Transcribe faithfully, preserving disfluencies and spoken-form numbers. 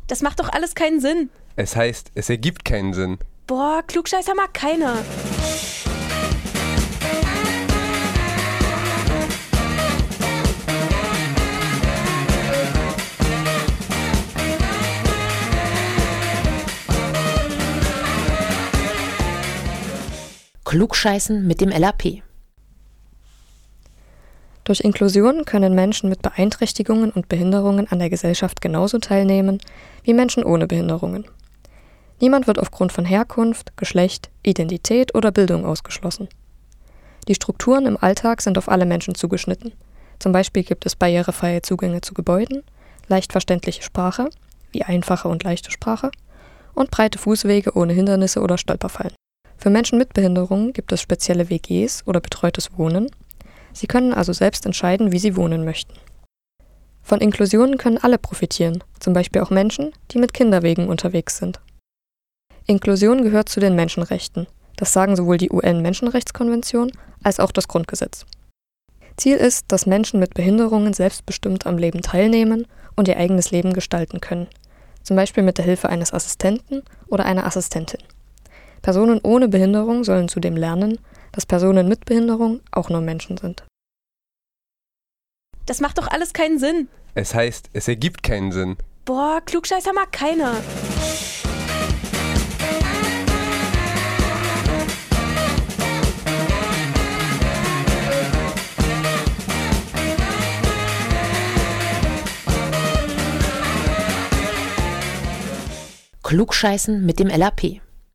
Das macht doch alles keinen Sinn. Es heißt, es ergibt keinen Sinn. Boah, Klugscheißer mag keiner. Klugscheißen mit dem L A P. Durch Inklusion können Menschen mit Beeinträchtigungen und Behinderungen an der Gesellschaft genauso teilnehmen wie Menschen ohne Behinderungen. Niemand wird aufgrund von Herkunft, Geschlecht, Identität oder Bildung ausgeschlossen. Die Strukturen im Alltag sind auf alle Menschen zugeschnitten. Zum Beispiel gibt es barrierefreie Zugänge zu Gebäuden, leicht verständliche Sprache, wie einfache und leichte Sprache, und breite Fußwege ohne Hindernisse oder Stolperfallen. Für Menschen mit Behinderungen gibt es spezielle W Gs oder betreutes Wohnen. Sie können also selbst entscheiden, wie sie wohnen möchten. Von Inklusion können alle profitieren, zum Beispiel auch Menschen, die mit Kinderwegen unterwegs sind. Inklusion gehört zu den Menschenrechten. Das sagen sowohl die U N-Menschenrechtskonvention als auch das Grundgesetz. Ziel ist, dass Menschen mit Behinderungen selbstbestimmt am Leben teilnehmen und ihr eigenes Leben gestalten können, zum Beispiel mit der Hilfe eines Assistenten oder einer Assistentin. Personen ohne Behinderung sollen zudem lernen, dass Personen mit Behinderung auch nur Menschen sind. Das macht doch alles keinen Sinn. Es heißt, es ergibt keinen Sinn. Boah, Klugscheißer mag keiner. Klugscheißen mit dem L A P.